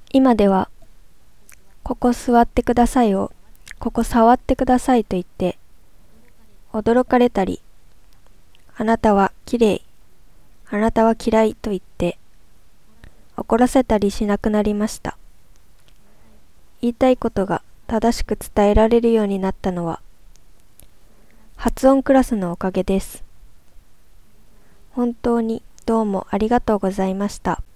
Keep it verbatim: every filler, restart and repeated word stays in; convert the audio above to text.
今では、ここ座ってくださいを、ここ触ってくださいと言って、驚かれたり、あなたはきれい、あなたは嫌いと言って、怒らせたりしなくなりました。言いたいことが正しく伝えられるようになったのは、発音クラスのおかげです。本当にどうもありがとうございました。